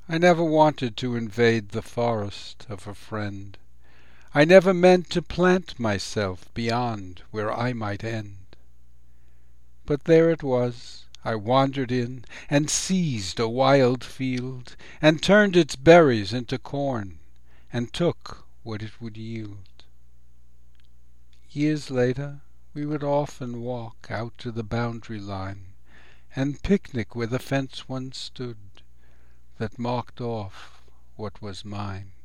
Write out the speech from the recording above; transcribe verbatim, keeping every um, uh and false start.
I never wanted to invade the forest of a friend. I never meant to plant myself beyond where I might end. But there it was I wandered in, and seized a wild field, and turned its berries into corn, and took what it would yield. Years later we would often walk out to the boundary line, and picnic where the fence once stood, that marked off what was mine.